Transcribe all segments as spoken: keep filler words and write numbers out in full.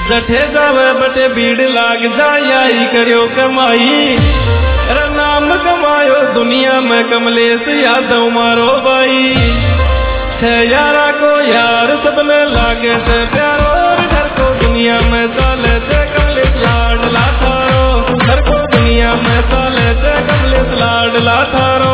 जठे जावे बटे भीड़ लाग जाई करियो कमाई। अरे नाम कमायो दुनिया में कमलेश यादव मारो भाई। छह यारा को यार सबने लागे से प्यारो, घर को दुनिया में साले से कमलेश लाडला थारो। घर को दुनिया में साले से कमलेश लाडला थारो।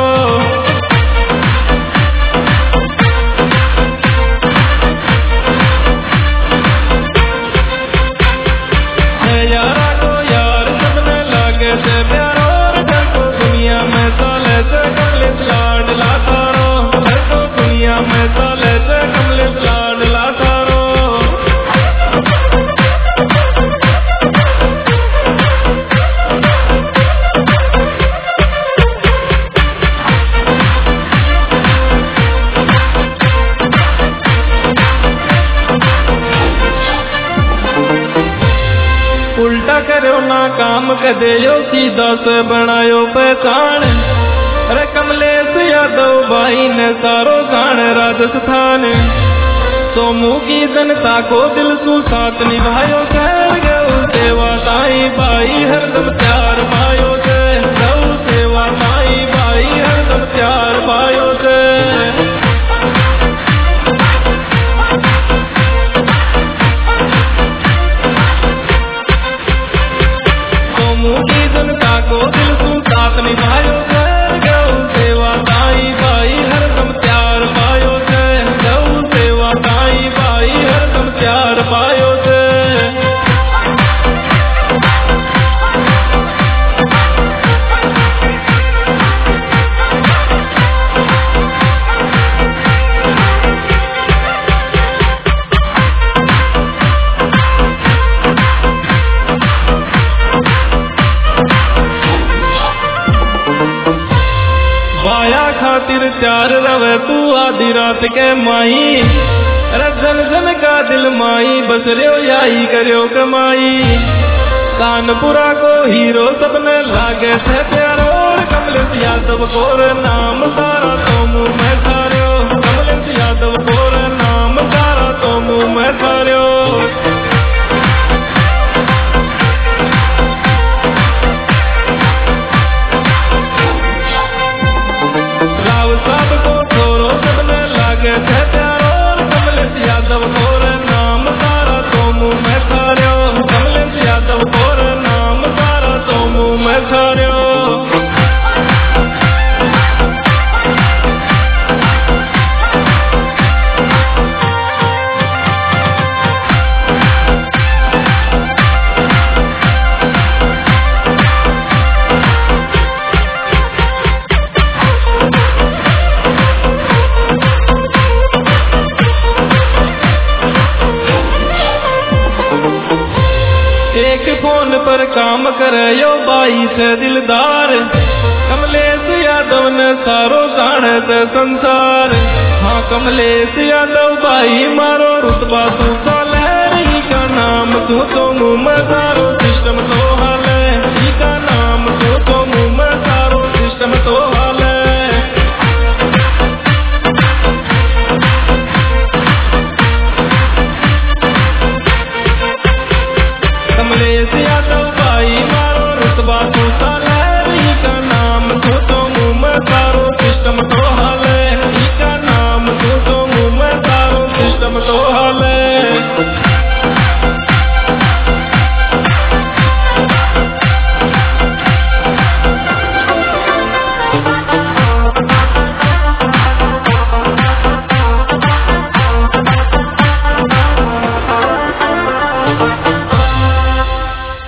उल्टा करो ना काम कदेयो सीधा से बनायो पहचान। अरे कमलेश यादव भाई ने सारो जान राजस्थान। सोमू की जनता को दिल सु साथ निभायो शहर गौ सेवा साई भाई हरदम प्यार पायो से। गौ सेवा साई भाई हरदम प्यार पायो से। निभायो गौ सेवा साई भाई हरदम प्यार पायो से। गौ सेवा साई भाई हरदम प्यार पायो से। खातिर चार रवे तू आधी रात के माई। अरे जन जन का दिल माई बस रो याई करो कमाई। कानपुरा को हीरो सबने लागे थे प्यारो। कमलेश यादव को नाम सारा तो मुँह में सारो। कमलेश यादव को नाम सारा तो मुँह में सारो। एक फोन पर काम करे यो बाई से दिलदार। कमलेश यादव ने सारो जाने से संसार। हाँ कमलेश यादव भाई मारो रुतबा तू का लहरी का नाम तू तो मुँह में सारो।